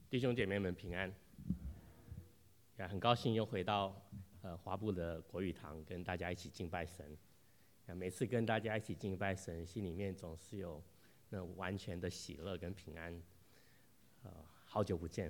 弟兄姐妹们平安，很高兴又回到华部的国语堂，跟大家一起敬拜神。每次跟大家一起敬拜神，心里面总是有那完全的喜乐跟平安。好久不见。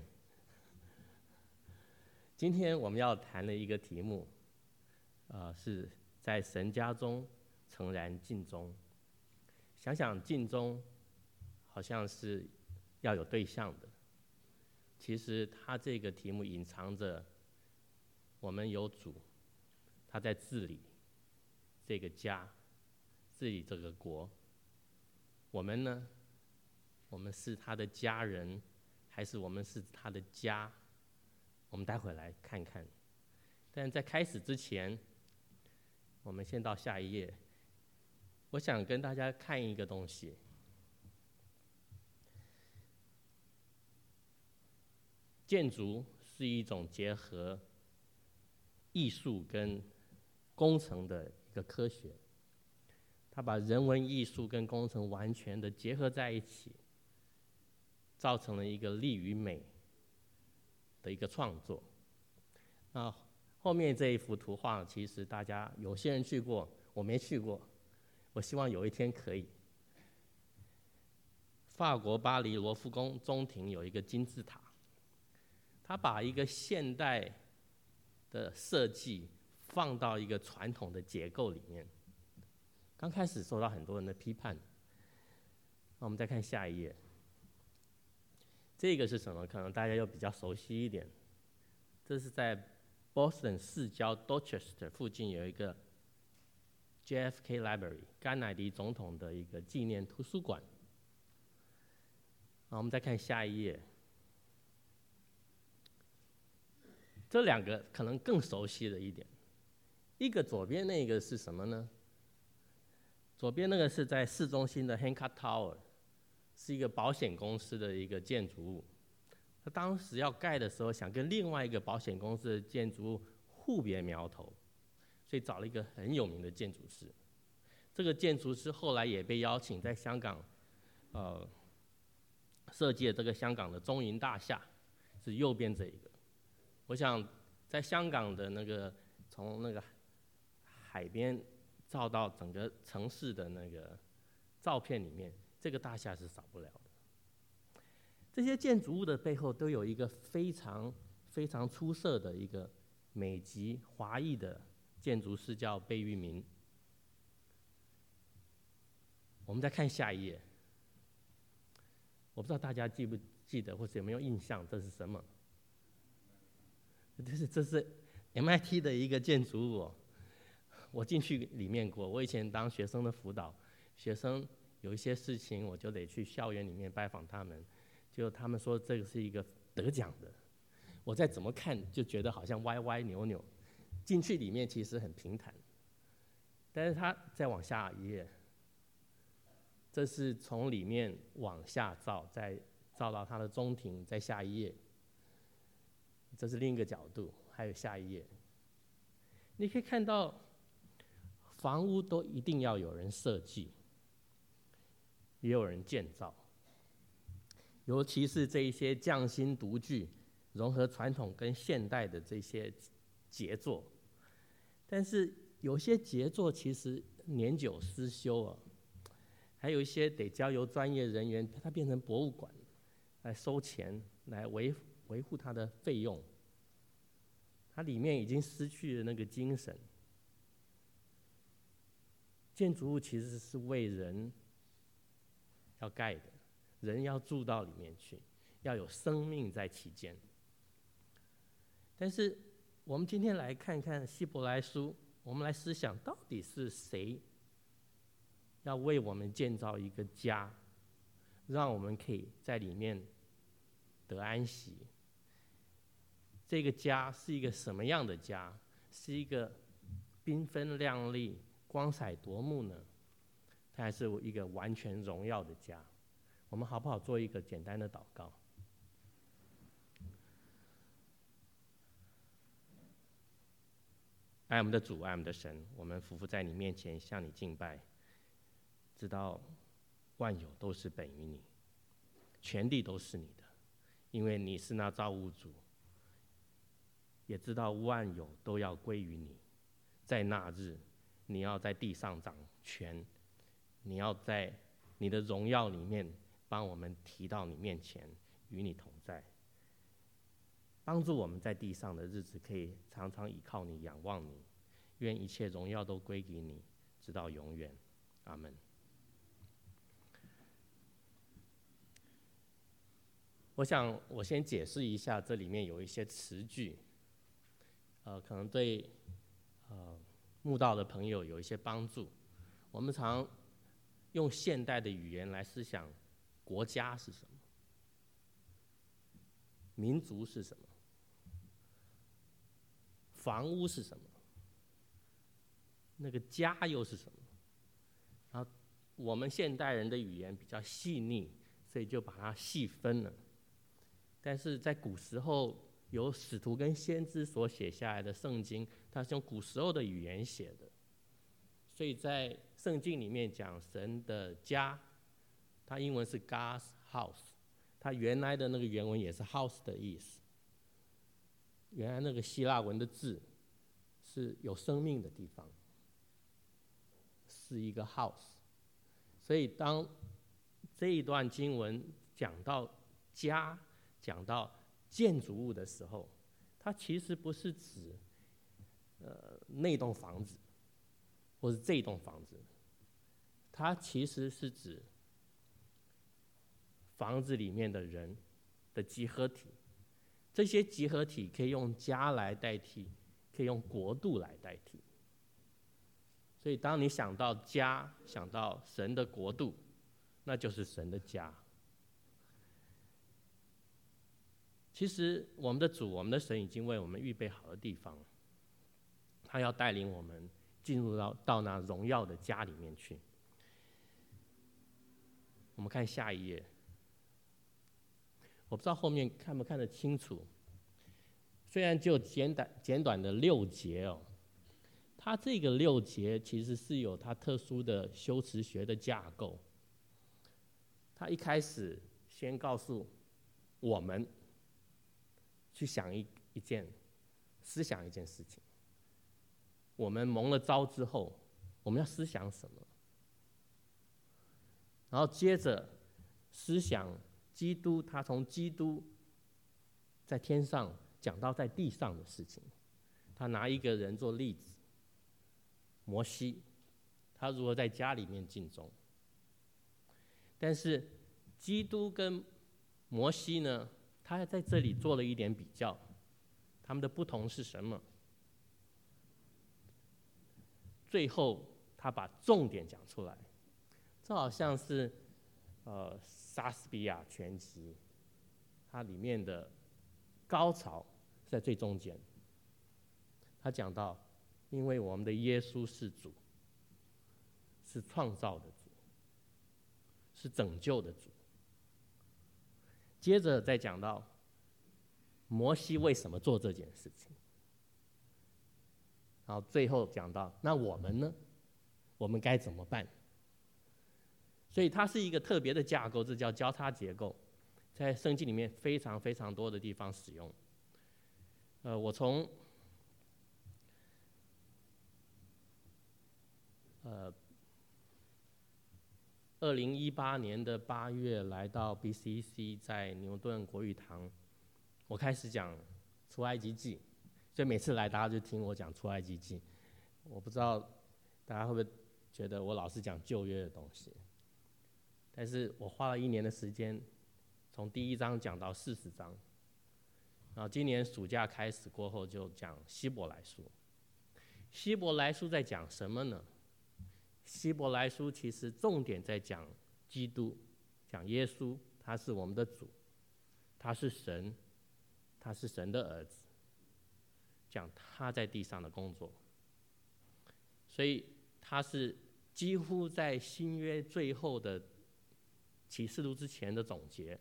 今天我们要谈的一个题目，是在神家中诚然尽忠。想想尽忠，好像是要有对象的。其实他这个题目隐藏着我们有主，他在治理这个家，治理这个国。我们呢？我们是他的家人，还是我们是他的家？我们待会来看看。但在开始之前，我们先到下一页。我想跟大家看一个东西。建筑是一种结合艺术跟工程的一个科学，它把人文艺术跟工程完全的结合在一起，造成了一个力与美的一个创作。那后面这一幅图画，其实大家有些人去过，我没去过，我希望有一天可以。法国巴黎罗浮宫中庭有一个金字塔，他把一个现代的设计放到一个传统的结构里面，刚开始受到很多人的批判。那我们再看下一页，这个是什么？可能大家又比较熟悉一点。这是在 Boston 市郊 Dorchester 附近有一个 JFK Library 甘乃迪总统的一个纪念图书馆。那我们再看下一页。这两个可能更熟悉的一点，一个左边那个是什么呢？左边那个是在市中心的 Hancock Tower， 是一个保险公司的一个建筑物。他当时要盖的时候，想跟另外一个保险公司的建筑物互别苗头，所以找了一个很有名的建筑师。这个建筑师后来也被邀请在香港，设计了这个香港的中银大厦，是右边这一个。我想在香港的那个从那个海边照到整个城市的那个照片里面，这个大厦是少不了的。这些建筑物的背后都有一个非常非常出色的一个美籍华裔的建筑师，叫贝聿铭。我们再看下一页，我不知道大家记不记得，或是有没有印象，这是什么？这是 MIT 的一个建筑物。我进去里面过，我以前当学生的辅导，学生有一些事情我就得去校园里面拜访他们，就他们说这个是一个得奖的，我再怎么看就觉得好像歪歪扭扭，进去里面其实很平坦。但是他再往下一页，这是从里面往下照，再照到它的中庭，在下一页。这是另一个角度，还有下一页，你可以看到，房屋都一定要有人设计，也有人建造。尤其是这一些匠心独具、融合传统跟现代的这些杰作，但是有些杰作其实年久失修啊，还有一些得交由专业人员，它变成博物馆来收钱，来维护它的费用，它里面已经失去了那个精神。建筑物其实是为人要盖的，人要住到里面去，要有生命在其间。但是我们今天来看看希伯来书，我们来思想到底是谁要为我们建造一个家，让我们可以在里面得安息。这个家是一个什么样的家？是一个缤纷亮丽、光彩夺目呢？它还是一个完全荣耀的家？我们好不好做一个简单的祷告？爱我们的主，爱我们的神，我们匍匐在你面前，向你敬拜，知道万有都是本于你，全地都是你的， 因为你是那造物主，也知道万有都要归于你。在那日，你要在地上掌权，你要在你的荣耀里面帮我们提到你面前，与你同在，帮助我们在地上的日子可以常常倚靠你，仰望你。愿一切荣耀都归给你，直到永远。阿们。我想我先解释一下，这里面有一些词句，可能对慕道的朋友有一些帮助。我们常用现代的语言来思想国家是什么，民族是什么，房屋是什么，那个家又是什么。然后我们现代人的语言比较细腻，所以就把它细分了。但是在古时候，有使徒跟先知所写下来的圣经，它是用古时候的语言写的，所以在圣经里面讲神的家，它英文是 God's house， 它原来的那个原文也是 house 的意思。原来那个希腊文的字是有生命的地方，是一个 house。所以当这一段经文讲到家，讲到建筑物的时候，它其实不是指那栋房子，或是这栋房子，它其实是指房子里面的人的集合体。这些集合体可以用家来代替，可以用国度来代替。所以当你想到家，想到神的国度，那就是神的家。其实我们的主，我们的神已经为我们预备好的地方，他要带领我们进入到那荣耀的家里面去。我们看下一页，我不知道后面看不看得清楚。虽然只有简短的6节哦，它这个6节其实是有它特殊的修辞学的架构。它一开始先告诉我们去想思想一件事情。我们蒙了召之后，我们要思想什么？然后接着思想基督，他从基督在天上讲到在地上的事情。他拿一个人做例子，摩西，他如何在家里面尽忠。但是基督跟摩西呢，他在这里做了一点比较，他们的不同是什么？最后他把重点讲出来，这好像是莎士比亚全集，它里面的高潮是在最中间。他讲到，因为我们的耶稣是主，是创造的主，是拯救的主。接着再讲到摩西为什么做这件事情，然后最后讲到那我们呢？我们该怎么办？所以它是一个特别的架构，这叫交叉结构，在圣经里面非常非常多的地方使用。我从2018年的8月来到 BCC， 在牛顿国语堂，我开始讲出埃及记，所以每次来大家就听我讲出埃及记。我不知道大家会不会觉得我老是讲旧约的东西，但是我花了1年的时间，从第1章讲到40章，然后今年暑假开始过后就讲希伯来书。希伯来书在讲什么呢？希伯来书其实重点在讲基督，讲耶稣，他是我们的主，他是神，他是神的儿子，讲他在地上的工作。所以他是几乎在新约最后的启示录之前的总结。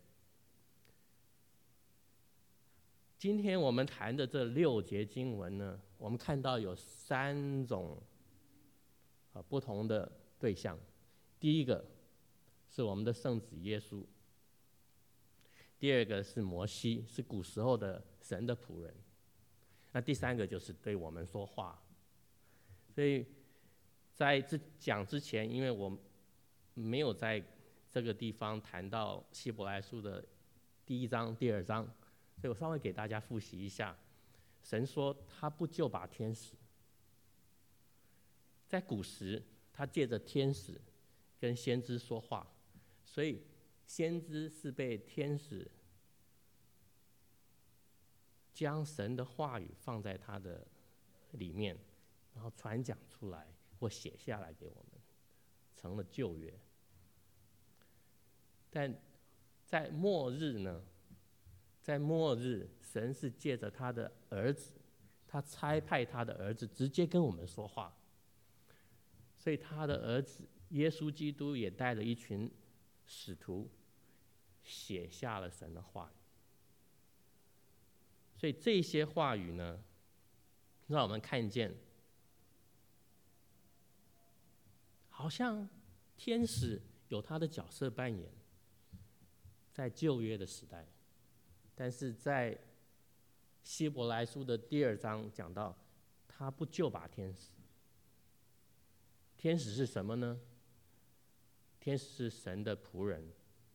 今天我们谈的这6节经文呢，我们看到有3种不同的对象。第一个是我们的圣子耶稣， 第二个是摩西，是古时候的神的仆人。那第三个就是对我们说话。所以在讲之前，因为我没有在这个地方谈到希伯来书的第1章、第2章，所以我稍微给大家复习一下。神说他不就把天使，在古时他借着天使跟先知说话，所以先知是被天使将神的话语放在他的里面，然后传讲出来或写下来给我们，成了旧约。但在末日呢，在末日神是借着他的儿子，他差派他的儿子直接跟我们说话，所以他的儿子耶稣基督也带了一群使徒写下了神的话语。所以这些话语呢，让我们看见好像天使有他的角色扮演，在旧约的时代，但是在希伯来书的第2章讲到，他不就把天使。天使是什么呢？天使是神的仆人。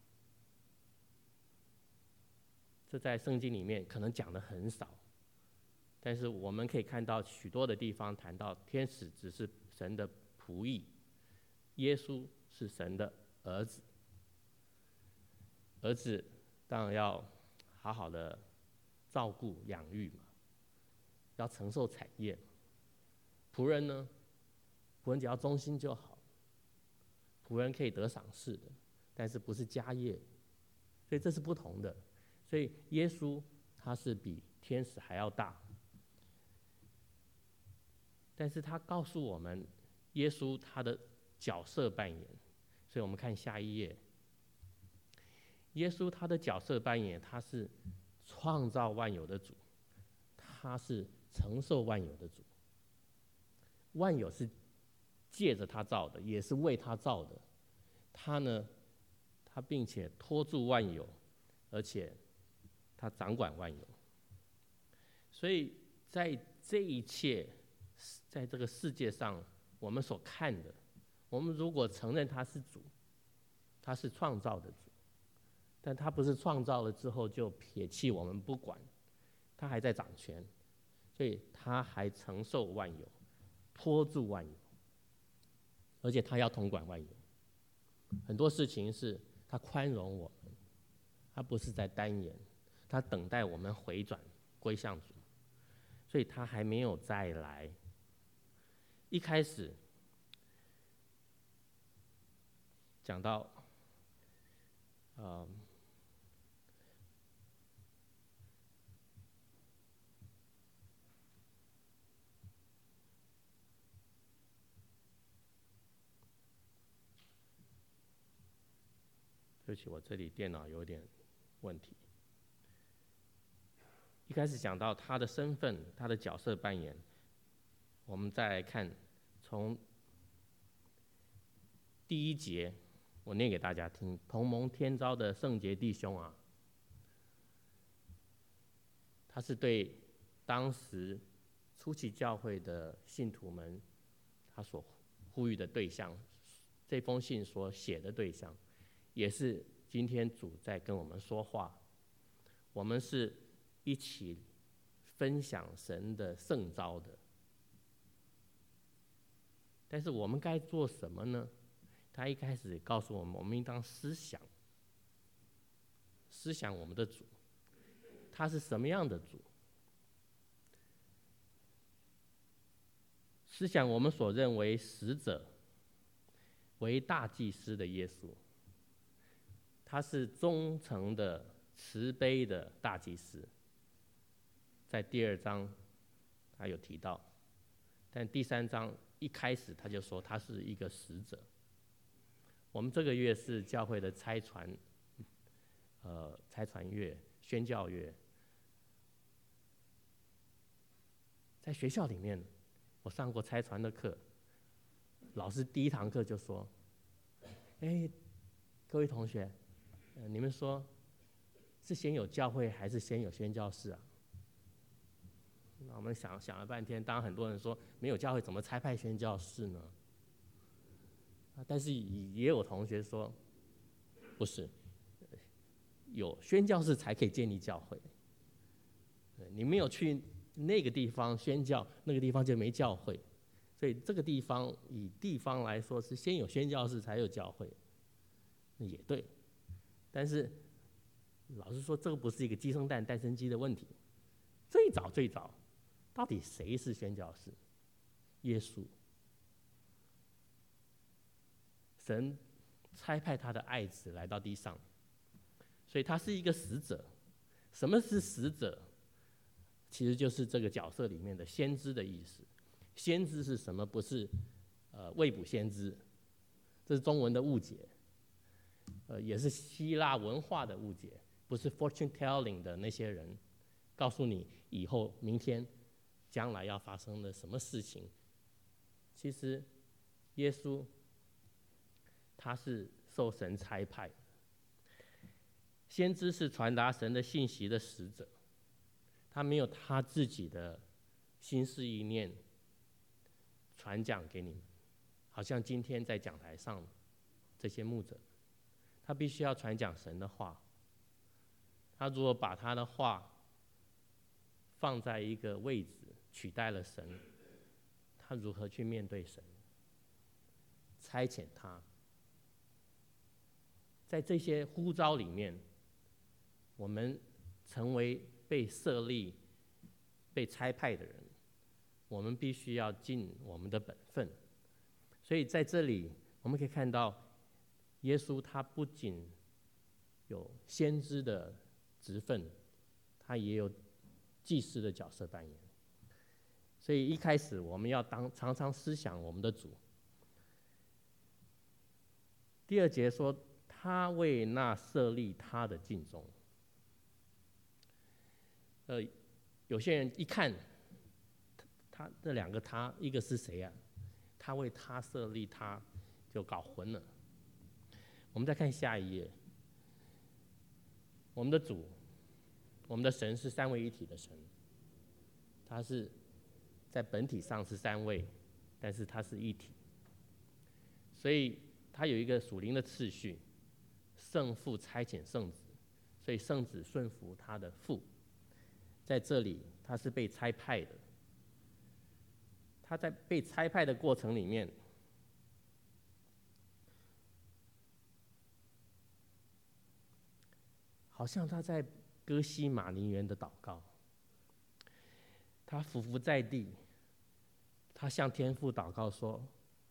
这在圣经里面可能讲的很少，但是我们可以看到许多的地方谈到天使只是神的仆役，耶稣是神的儿子。儿子当然要好好的照顾养育嘛，要承受产业。仆人呢，仆人只要忠心就好。仆人可以得赏赐的，但是不是家业，所以这是不同的。所以耶稣他是比天使还要大，但是他告诉我们耶稣他的角色扮演。所以我们看下一页，耶稣他的角色扮演，他是创造万有的主，他是承受万有的主。万有是借着他造的，也是为他造的。他呢，他并且托住万有，而且他掌管万有。所以在这一切，在这个世界上我们所看的，我们如果承认他是主，他是创造的主，但他不是创造了之后就撇弃我们不管，他还在掌权，所以他还承受万有，托住万有，而且他要统管万有。很多事情是他宽容我们，他不是在单言，他等待我们回转归向主，所以他还没有再来。一开始讲到对不起，我这里电脑有点问题。一开始讲到他的身份，他的角色扮演，我们再来看，从第1节，我念给大家听：同蒙天召的圣洁弟兄啊，他是对当时初期教会的信徒们，他所呼吁的对象，这封信所写的对象，也是今天主在跟我们说话。我们是一起分享神的圣召的，但是我们该做什么呢？他一开始告诉我们，我们应当思想我们的主，他是什么样的主？思想我们所认为使者为大祭司的耶稣，他是忠诚的、慈悲的大祭司，在第2章他有提到，但第3章一开始他就说他是一个使者。我们这个月是教会的差传月、宣教月，在学校里面，我上过差传的课，老师第1堂课就说：“各位同学，你们说是先有教会还是先有宣教士啊？那我们想了半天，当然很多人说没有教会怎么差派宣教士呢？但是也有同学说，不是，有宣教士才可以建立教会。你没有去那个地方宣教，那个地方就没教会。所以这个地方以地方来说，是先有宣教士才有教会，也对。但是老实说，这个不是一个鸡生蛋，蛋生鸡的问题。最早，到底谁是宣教士？耶稣。神差派他的爱子来到地上，所以他是一个使者。什么是使者？其实就是这个角色里面的先知的意思。先知是什么？不是未卜先知，这是中文的误解，也是希腊文化的误解，不是 fortune telling 的那些人告诉你以后、明天、将来要发生的什么事情。其实耶稣他是受神差派的，先知是传达神的信息的使者，他没有他自己的心思意念传讲给你们，好像今天在讲台上这些牧者，他必须要传讲神的话。他如果把他的话放在一个位置，取代了神，他如何去面对神？差遣他，在这些呼召里面，我们成为被设立、被差派的人，我们必须要尽我们的本分。所以在这里我们可以看到，耶稣他不仅有先知的职分，他也有祭司的角色扮演。所以一开始我们要常常思想我们的主。第2节说，他为那设立他的尽忠。有些人一看他这两个他，一个是谁啊？他为他设立他，就搞混了。我们再看下一页，我们的主，我们的神是三位一体的神，他是在本体上是3位，但是他是一体，所以他有一个属灵的次序，圣父差遣圣子，所以圣子顺服他的父。在这里他是被差派的，他在被差派的过程里面，好像他在歌西马尼园的祷告，他俯伏在地，他向天父祷告说，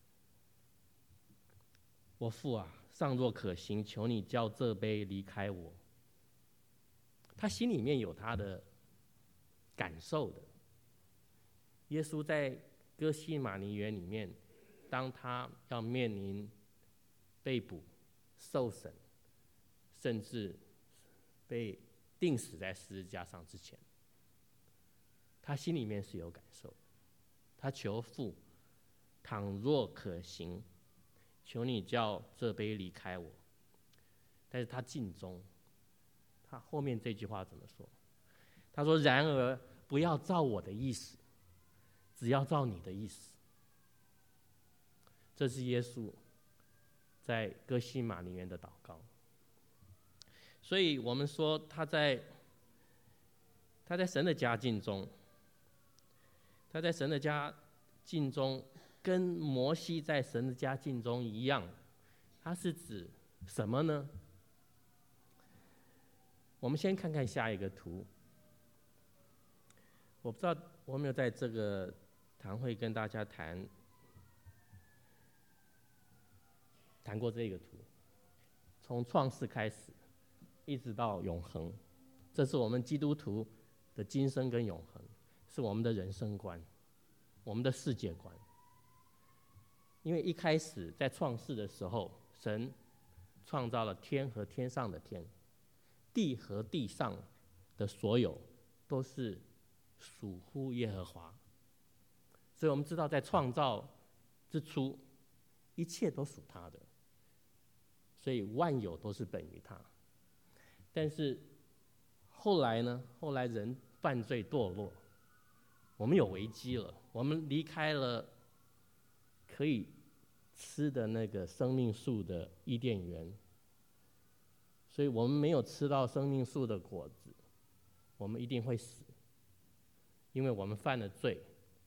我父啊，尚若可行，求你叫这杯离开我。他心里面有他的感受的。耶稣在歌西马尼园里面，当他要面临被捕、受审，甚至被钉死在十字架上之前，他心里面是有感受的。他求父，倘若可行，求你叫这杯离开我。但是他尽忠，他后面这句话怎么说？他说，然而不要照我的意思，只要照你的意思。这是耶稣在歌西马尼园的祷告。所以我们说他在神的家尽忠，他在神的家尽忠跟摩西在神的家尽忠一样，他是指什么呢？我们先看看下一个图。我不知道我有没有在这个堂会跟大家谈过这个图，从创世开始一直到永恒，这是我们基督徒的今生跟永恒，是我们的人生观，我们的世界观。因为一开始在创世的时候，神创造了天和天上的天，地和地上的所有都是属乎耶和华。所以我们知道在创造之初，一切都属他的，所以万有都是本于他。但是后来呢？后来人犯罪堕落，我们有危机了，我们离开了可以吃的那个生命树的伊甸园，所以我们没有吃到生命树的果子，我们一定会死，因为我们犯了罪。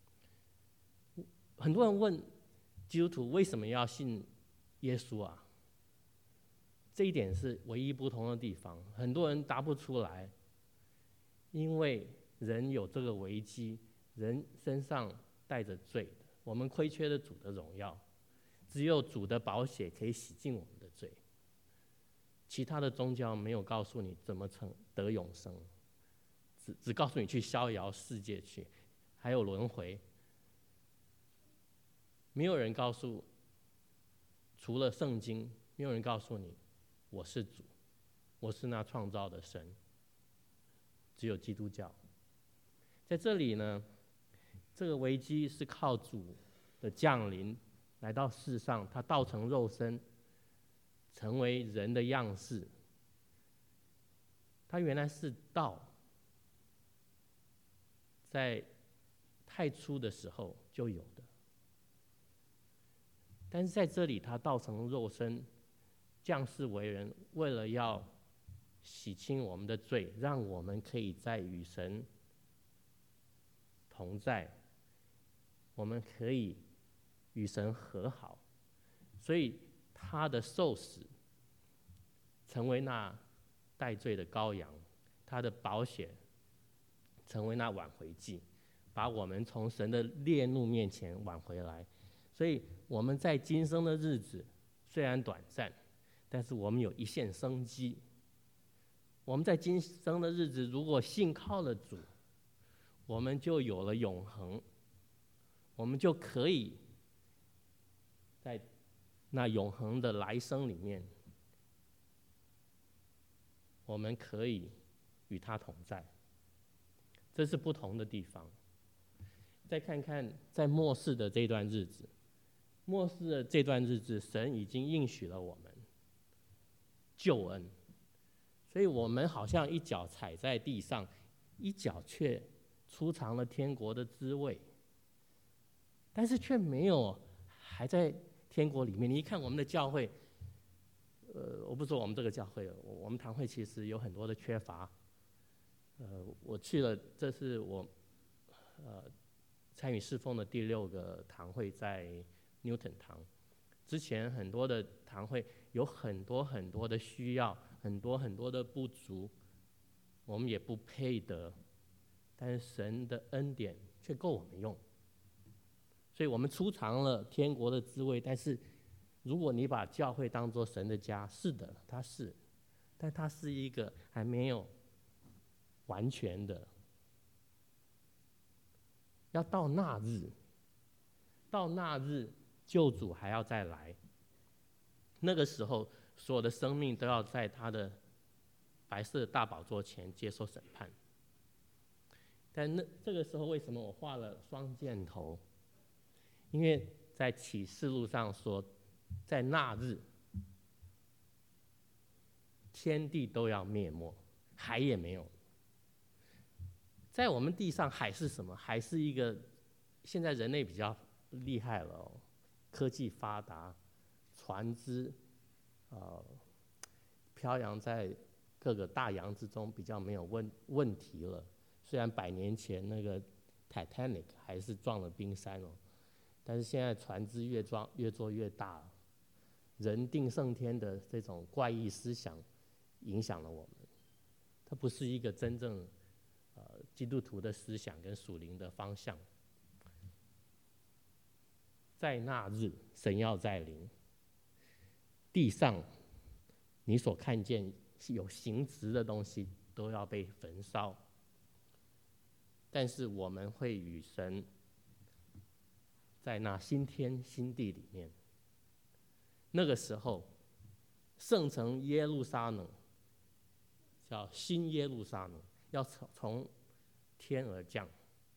很多人问基督徒为什么要信耶稣啊？这一点是唯一不同的地方，很多人答不出来，因为人有这个危机，人身上带着罪，我们亏缺了主的荣耀，只有主的宝血可以洗净我们的罪。其他的宗教没有告诉你怎么得永生，只告诉你去逍遥世界去，还有轮回。没有人告诉，除了圣经，没有人告诉你我是主，我是那创造的神。只有基督教。在这里呢，这个危机是靠主的降临来到世上，他道成肉身，成为人的样式。他原来是道，在太初的时候就有的，但是在这里他道成肉身，降世为人，为了要洗清我们的罪，让我们可以在与神同在，我们可以与神和好。所以他的受死成为那代罪的羔羊，他的宝血成为那挽回祭，把我们从神的烈怒面前挽回来。所以我们在今生的日子虽然短暂，但是我们有一线生机。我们在今生的日子如果信靠了主，我们就有了永恒，我们就可以在那永恒的来生里面，我们可以与他同在。这是不同的地方。再看看在末世的这段日子，末世的这段日子，神已经应许了我们救恩，所以我们好像一脚踩在地上，一脚却出尝了天国的滋味，但是却没有还在天国里面。你一看我们的教会，我不说我们这个教会，我们堂会其实有很多的缺乏。我去了，这是我参与侍奉的第6个堂会，在 Newton 堂。之前很多的堂会有很多很多的需要，很多很多的不足，我们也不配得，但是神的恩典却够我们用。所以我们出尝了天国的滋味，但是如果你把教会当作神的家，是的，它是，但它是一个还没有完全的。要到那日，救主还要再来，那个时候所有的生命都要在他的白色的大宝座前接受审判。但这个时候为什么我画了双箭头？因为在启示录上说，在那日天地都要灭没，海也没有。在我们地上，海是什么？海是一个现在人类比较厉害了哦，科技发达，船只飘扬在各个大洋之中，比较没有问题了。虽然100年前那个 Titanic 还是撞了冰山哦，但是现在船只越做越大了。人定胜天的这种怪异思想影响了我们，它不是一个真正基督徒的思想跟属灵的方向。在那日，神要再临，地上你所看见有形质的东西都要被焚烧，但是我们会与神在那新天新地里面。那个时候，圣城耶路撒冷叫新耶路撒冷，要从天而降，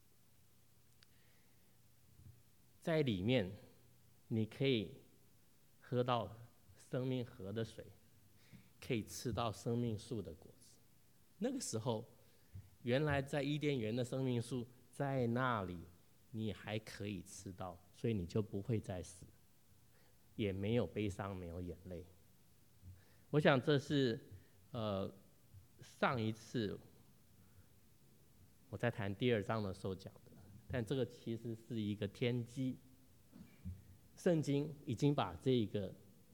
在里面你可以喝到生命河的水，可以吃到生命树的果子。 那个时候，原来在伊甸园的生命树在那里，你还可以吃到，所以你就不会再死，也没有悲伤，没有眼泪。我想这是上一次我在谈第2章的时候讲的，但这个其实是一个天机。圣经已经把这个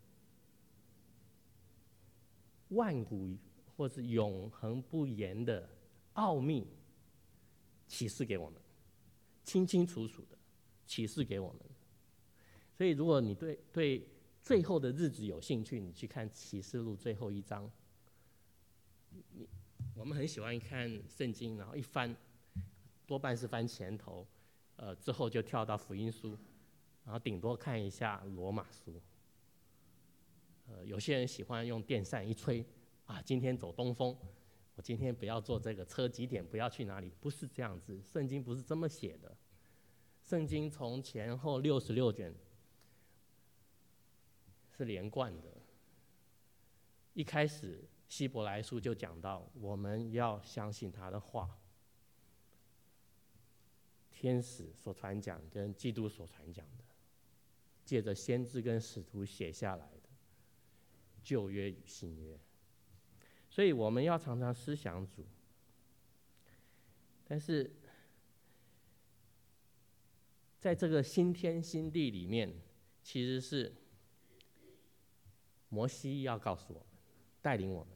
万古或是永恒不言的奥秘启示给我们，清清楚楚的启示给我们。所以如果你对最后的日子有兴趣，你去看启示录最后1章。我们很喜欢看圣经，然后一翻，多半是翻前头，之后就跳到福音书，然后顶多看一下罗马书。有些人喜欢用电扇一吹，啊，今天走东风，我今天不要坐这个车，几点不要去哪里，不是这样子，圣经不是这么写的。圣经从前后66卷是连贯的。一开始希伯来书就讲到，我们要相信他的话，天使所传讲跟基督所传讲的，借着先知跟使徒写下来的旧约与新约。所以我们要常常思想主，但是在这个新天新地里面，其实是摩西要告诉我们，带领我们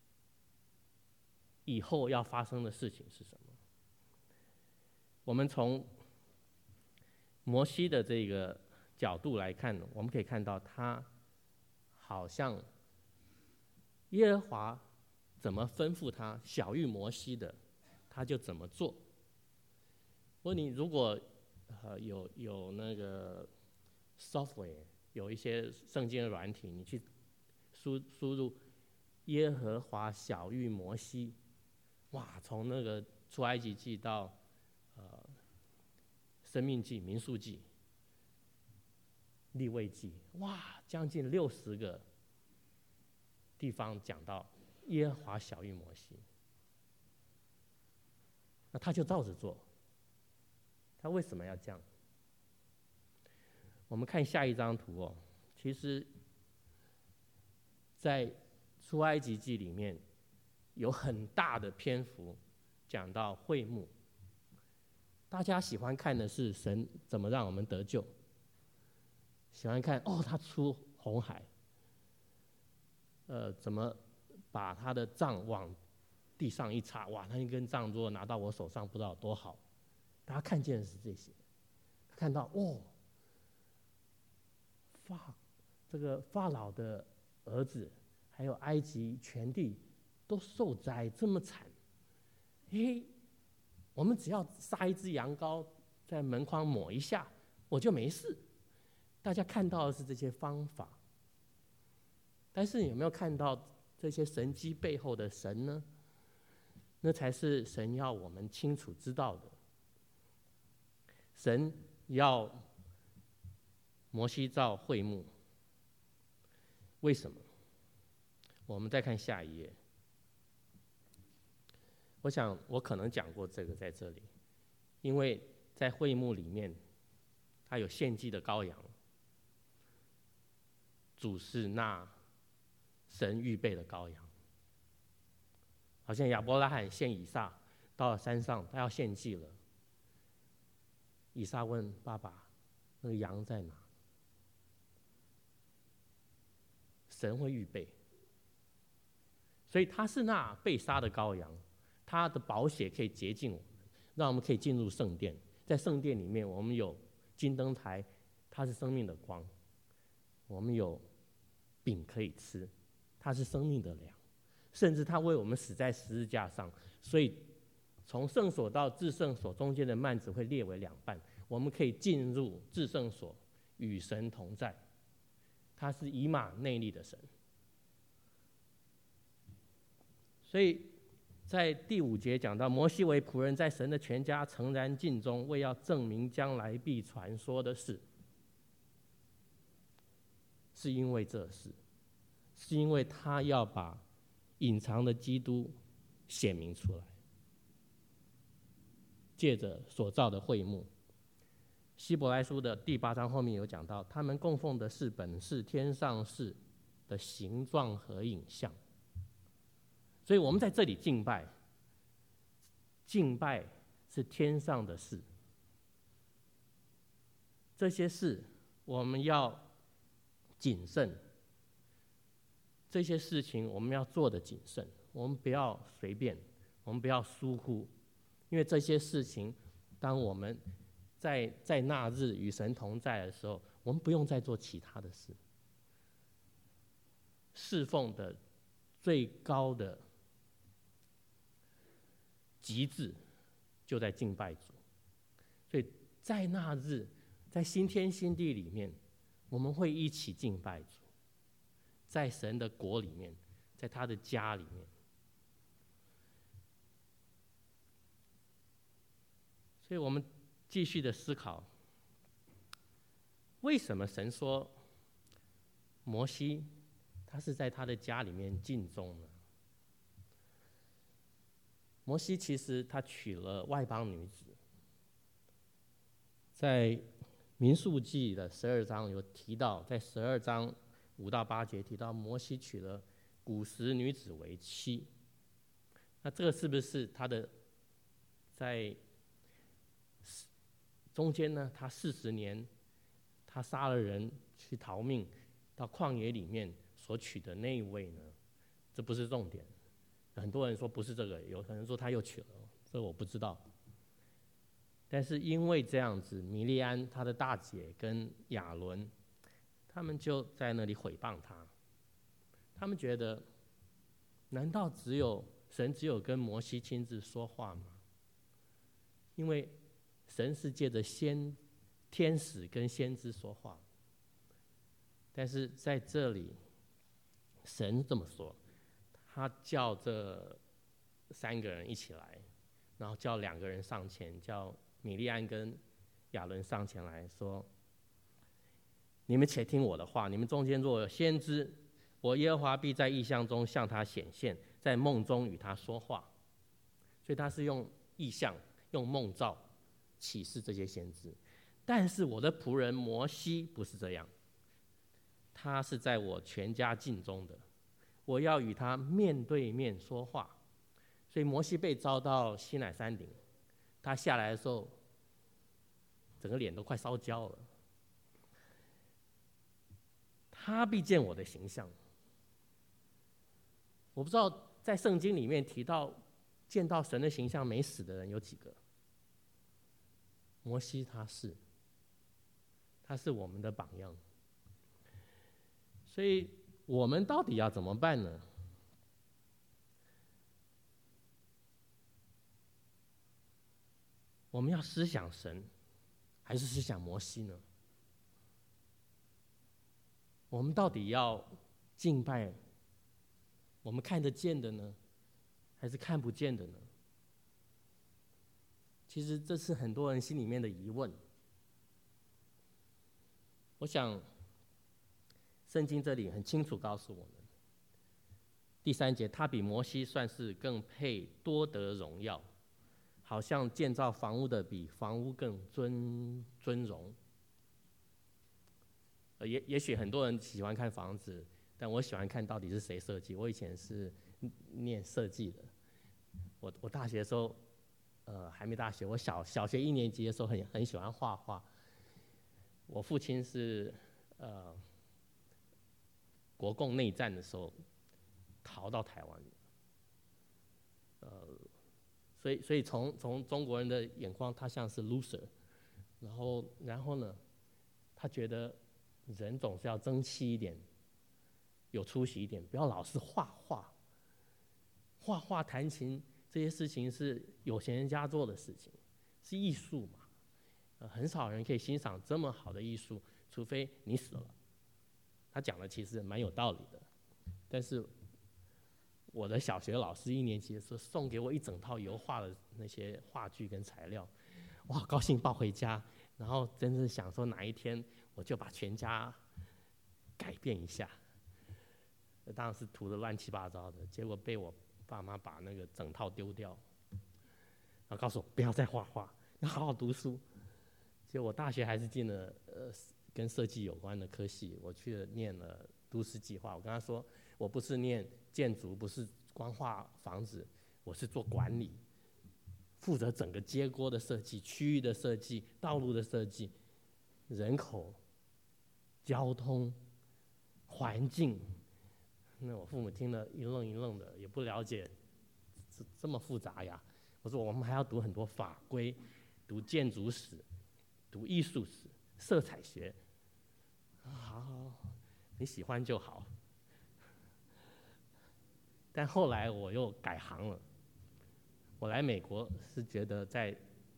以后要发生的事情是什么。我们从摩西的这个角度来看，我们可以看到他好像耶和华怎么吩咐他晓谕摩西的，他就怎么做。不过你如果有那个 software， 有一些圣经的软体，你去输入耶和华晓谕摩西，哇，从那个出埃及记到生命记、民数记、利未记，哇，将近60个地方讲到耶和华晓谕摩西，那他就照着做。他为什么要这样？我们看下一张图哦。其实，在出埃及记里面，有很大的篇幅讲到会幕。大家喜欢看的是神怎么让我们得救，喜欢看他出红海，怎么把他的杖往地上一插，哇，那一根杖如果拿到我手上，不知道有多好。大家看见的是这些，看到这个法老的儿子，还有埃及全地都受灾，这么惨。我们只要杀一只羊羔，在门框抹一下，我就没事。大家看到的是这些方法，但是有没有看到这些神迹背后的神呢？那才是神要我们清楚知道的。神要摩西造会幕，为什么？我们再看下一页。我想我可能讲过这个在这里，因为在会幕里面，它有献祭的羔羊，主是那神预备的羔羊。好像亚伯拉罕献以撒到了山上，他要献祭了。以撒问爸爸：“那个羊在哪？”神会预备，所以他是那被杀的羔羊，他的宝血可以洁净我们，让我们可以进入圣殿。在圣殿里面，我们有金灯台，它是生命的光；我们有饼可以吃，它是生命的粮。甚至他为我们死在十字架上，所以从圣所到至圣所中间的幔子会裂为2半，我们可以进入至圣所与神同在。他是以马内利的神。所以在第5节讲到，摩西为仆人，在神的全家诚然尽忠，为要证明将来必传说的事。是因为这事，是因为他要把隐藏的基督显明出来。借着所造的会幕，希伯来书的第8章后面有讲到，他们供奉的是本是天上事的形状和影像。所以我们在这里敬拜，敬拜是天上的事，这些事我们要谨慎，这些事情我们要做的谨慎，我们不要随便，我们不要疏忽，因为这些事情，当我们在那日与神同在的时候，我们不用再做其他的事。侍奉的最高的极致就在敬拜主，所以在那日，在新天新地里面，我们会一起敬拜主，在神的国里面，在他的家里面。所以我们继续的思考，为什么神说摩西他是在他的家里面敬重呢？摩西其实他娶了外邦女子，在民数记的12章有提到，在12章5到8节提到摩西娶了古时女子为妻。那这个是不是他的在中间呢？他40年他杀了人去逃命到旷野里面所娶的那一位呢？这不是重点。很多人说不是这个，有可能说他又娶了，这个我不知道。但是因为这样子，米利安他的大姐跟亚伦，他们就在那里毁谤他。他们觉得，难道神只有跟摩西亲自说话吗？因为神是借着天使跟先知说话，但是在这里，神这么说，他叫这3个人一起来，然后叫2个人上前，叫米利安跟亚伦上前来说：“你们且听我的话，你们中间若有先知，我耶和华必在异象中向他显现，在梦中与他说话。”所以他是用异象、用梦兆启示这些先知。但是我的仆人摩西不是这样，他是在我全家境中的，我要与他面对面说话。所以摩西被召到西乃山顶，他下来的时候，整个脸都快烧焦了。他必见我的形象。我不知道在圣经里面提到见到神的形象没死的人有几个？摩西他是我们的榜样。所以我们到底要怎么办呢？我们要思想神，还是思想摩西呢？我们到底要敬拜我们看得见的呢，还是看不见的呢？其实这是很多人心里面的疑问。我想圣经这里很清楚告诉我们，第3节，他比摩西算是更配多得荣耀，好像建造房屋的比房屋更尊荣。也许很多人喜欢看房子，但我喜欢看到底是谁设计。我以前是念设计的，我大学的时候，还没大学，我小学1年级的时候很喜欢画画。我父亲是国共内战的时候逃到台湾的，所以从中国人的眼光，他像是 loser， 然后呢，他觉得人总是要争气一点，有出息一点，不要老是画画、弹琴这些事情是有钱人家做的事情，是艺术嘛。很少人可以欣赏这么好的艺术，除非你死了。他讲的其实蛮有道理的，但是我的小学老师1年级的时候送给我一整套油画的那些画具跟材料，我好高兴抱回家，然后真是想说哪一天我就把全家改变一下。当然是涂得乱七八糟的，结果被我爸妈把那个整套丢掉，然后告诉我不要再画画，要好好读书。结果我大学还是进了跟设计有关的科系，我去了念了都市计划。我跟他说，我不是念建筑，不是光画房子，我是做管理，负责整个街郭的设计、区域的设计、道路的设计、人口、交通、环境。那我父母听了一愣一愣的，也不了解这么复杂呀。我说我们还要读很多法规，读建筑史，读艺术史、色彩学。好，你喜欢就好。但后来我又改行了，我来美国是觉得在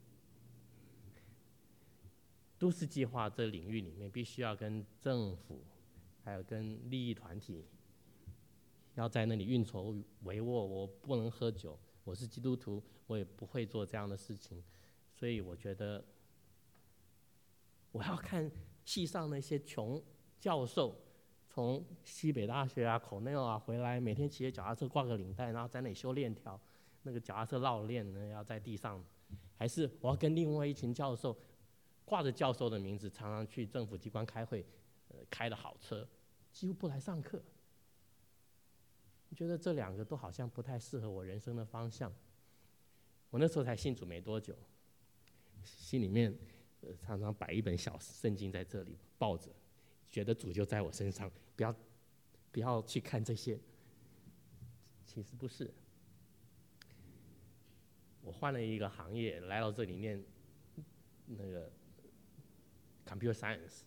都市计划这领域里面，必须要跟政府还有跟利益团体要在那里运筹帷幄。我不能喝酒，我是基督徒，我也不会做这样的事情。所以我觉得我要看系上那些穷教授从西北大学啊、口内啊回来，每天骑着脚踏车挂个领带，然后在那里修链条，那个脚踏车绕链呢要在地上，还是我要跟另外一群教授挂着教授的名字，常常去政府机关开会，开的好车，几乎不来上课。我觉得这两个都好像不太适合我人生的方向。我那时候才信主没多久，心里面常常摆一本小圣经在这里抱着，觉得主就在我身上，不要去看这些。其实不是，我换了一个行业，来到这里念那个 computer science。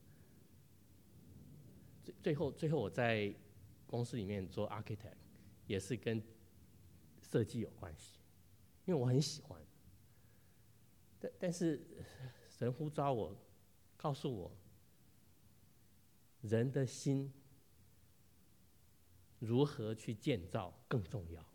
最后我在公司里面做 architect， 也是跟设计有关系，因为我很喜欢。但是神呼召我，告诉我，人的心如何去建造更重要。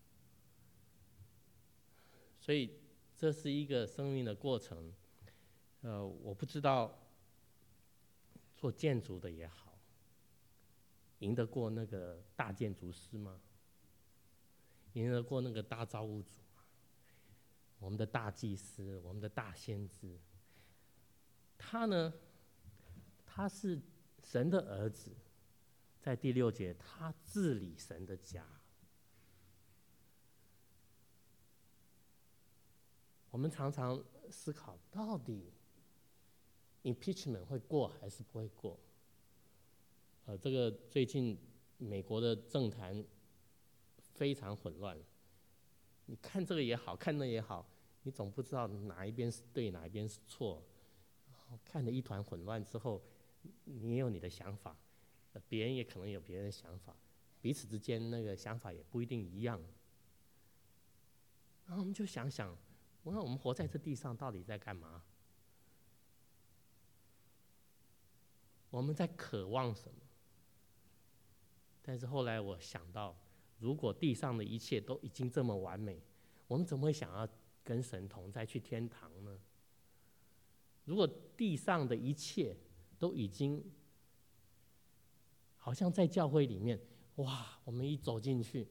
所以这是一个生命的过程。我不知道做建筑的也好，赢得过那个大建筑师吗？赢得过那个大造物主吗？我们的大祭司，我们的大先知，他呢，他是神的儿子，在第6节，他治理神的家。我们常常思考，到底 impeachment 会过还是不会过？这个最近美国的政坛非常混乱，你看这个也好看那也好，你总不知道哪一边是对，哪一边是错。看得一团混乱之后，你也有你的想法，别人也可能有别人的想法，彼此之间那个想法也不一定一样。然后我们就想想，我们活在这地上到底在干嘛？我们在渴望什么？但是后来我想到，如果地上的一切都已经这么完美，我们怎么会想要跟神同在去天堂呢？如果地上的一切都已经好像在教会里面，哇，我们一走进去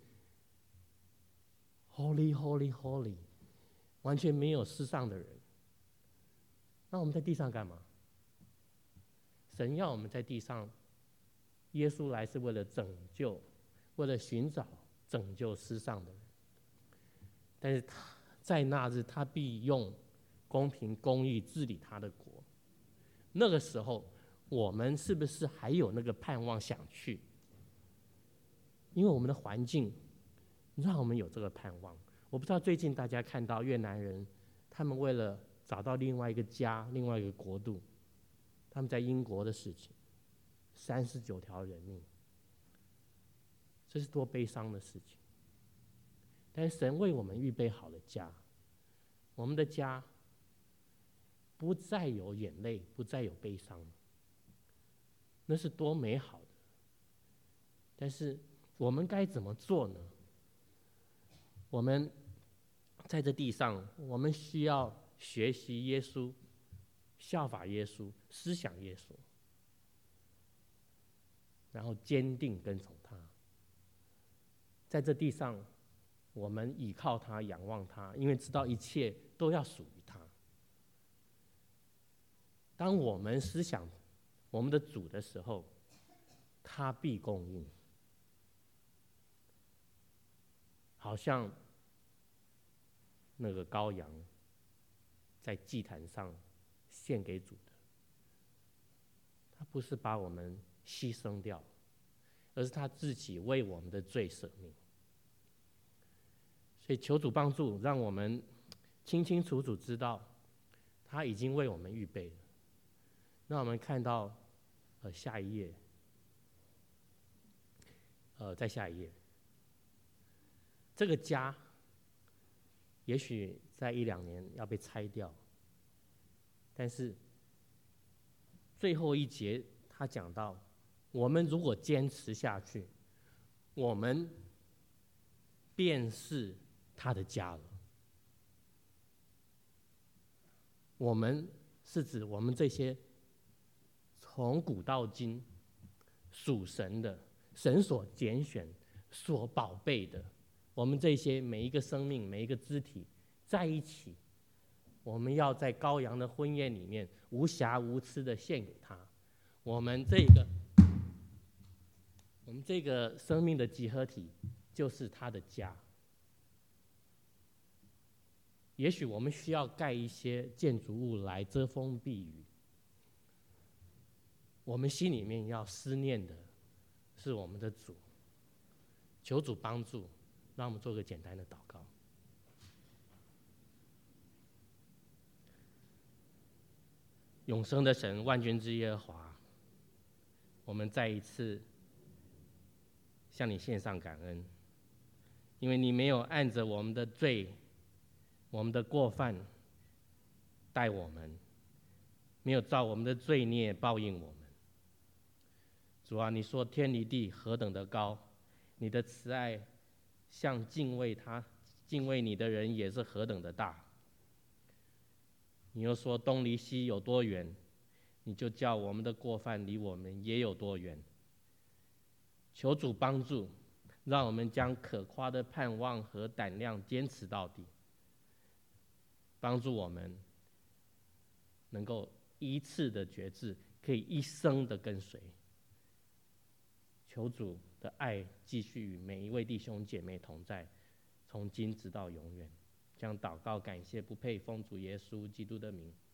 ，Holy Holy Holy， 完全没有世上的人，那我们在地上干嘛？神要我们在地上，耶稣来是为了拯救，为了寻找拯救世上的人。但是他在那日，他必用公平公义治理他的国。那个时候，我们是不是还有那个盼望想去？因为我们的环境让我们有这个盼望。我不知道最近大家看到越南人，他们为了找到另外一个家、另外一个国度，他们在英国的事情，39条人命，这是多悲伤的事情。但是神为我们预备好了家，我们的家不再有眼泪，不再有悲伤，那是多美好的。但是我们该怎么做呢？我们在这地上，我们需要学习耶稣，效法耶稣，思想耶稣，然后坚定跟从他。在这地上， 我们倚靠他，仰望他，因为知道一切都要属于他。当我们思想我们的主的时候，他必供应，好像那个羔羊在祭坛上献给主的，他不是把我们牺牲掉，而是他自己为我们的罪舍命。所以求主帮助，让我们清清楚楚知道他已经为我们预备了。让我们看到下一页，在下一页，这个家也许在1-2年要被拆掉，但是最后一节他讲到，我们如果坚持下去，我们便是他的家了。我们是指我们这些从古到今属神的、神所拣选、所宝贝的，我们这些每一个生命、每一个肢体在一起，我们要在羔羊的婚宴里面无瑕无疵的献给他。我们这个生命的集合体就是他的家。也许我们需要盖一些建筑物来遮风避雨，我们心里面要思念的是我们的主。求主帮助，让我们做个简单的祷告。永生的神，万军之耶和华，我们再一次向你献上感恩，因为你没有按着我们的罪、我们的过犯待我们，没有照我们的罪孽报应我们。主啊，你说天离地何等的高，你的慈爱像敬畏你的人也是何等的大。你又说东离西有多远，你就叫我们的过犯离我们也有多远。求主帮助，让我们将可夸的盼望和胆量坚持到底，帮助我们能够一次的决志，可以一生的跟随。求主的爱继续与每一位弟兄姐妹同在，从今直到永远。将祷告感谢不配奉主耶稣基督的名，